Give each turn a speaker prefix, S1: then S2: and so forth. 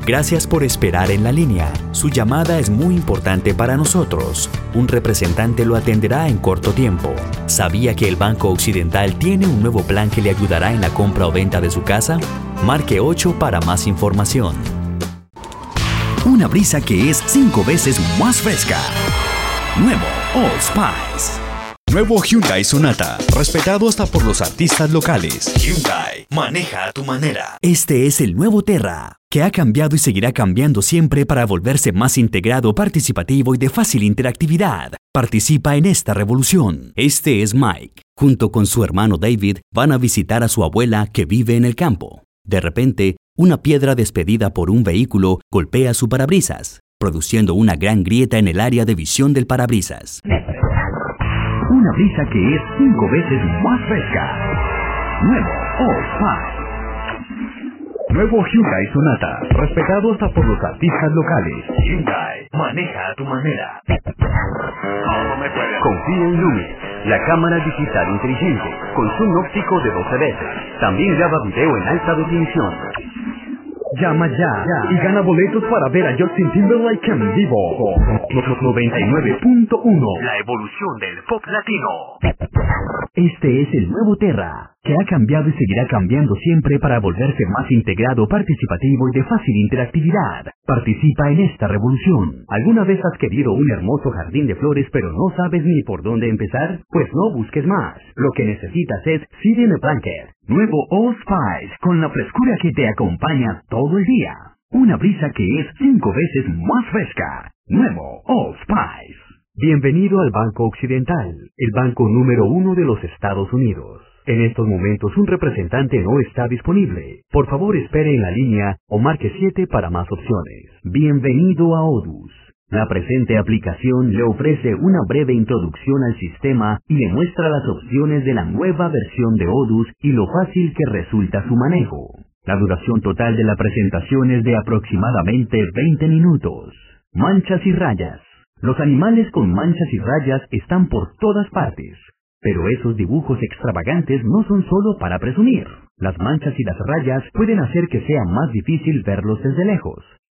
S1: Gracias por esperar en la línea. Su llamada es muy importante para nosotros. Un representante lo atenderá en corto tiempo. ¿Sabía que el Banco Occidental tiene un nuevo plan que le ayudará en la compra o venta de su casa? Marque 8 para más información.
S2: Una brisa que es 5 veces más fresca. Nuevo Old Spice. Nuevo Hyundai Sonata, respetado hasta por los artistas locales. Hyundai, maneja a tu manera.
S1: Este es el nuevo Terra, que ha cambiado y seguirá cambiando siempre para volverse más integrado, participativo y de fácil interactividad. Participa en esta revolución. Este es Mike. Junto con su hermano David, van a visitar a su abuela que vive en el campo. De repente, una piedra despedida por un vehículo golpea su parabrisas, produciendo una gran grieta en el área de visión del parabrisas.
S2: Una brisa que es 5 veces más fresca. Nuevo Old Spice. Nuevo Hyundai Sonata, respetado hasta por los artistas locales. Hyundai, maneja a tu manera. Confía en Lumi, la cámara digital inteligente, con zoom óptico de 12 veces. También graba video en alta definición. Llama ya y gana boletos para ver a Justin Timberlake en vivo. 99.1, la evolución del pop latino. Este es el nuevo Terra, que ha cambiado y seguirá cambiando siempre para volverse más integrado, participativo y de fácil interactividad. Participa en esta revolución. ¿Alguna vez has querido un hermoso jardín de flores pero no sabes ni por dónde empezar? Pues no busques más. Lo que necesitas es Seed in a Blanket. Nuevo Old Spice, con la frescura que te acompaña todo el día. Una brisa que es 5 veces más fresca. Nuevo Old Spice. Bienvenido al Banco Occidental, el banco número 1 de los Estados Unidos. En estos momentos un representante no está disponible. Por favor espere en la línea o marque 7 para más opciones. Bienvenido a Odus. La presente aplicación le ofrece una breve introducción al sistema y le muestra las opciones de la nueva versión de Odus y lo fácil que resulta su manejo. La duración total de la presentación es de aproximadamente 20 minutos. Manchas y rayas. Los animales con manchas y rayas están por todas partes. Pero esos dibujos extravagantes no son solo para presumir. Las manchas y las rayas pueden hacer que sea más difícil verlos desde lejos.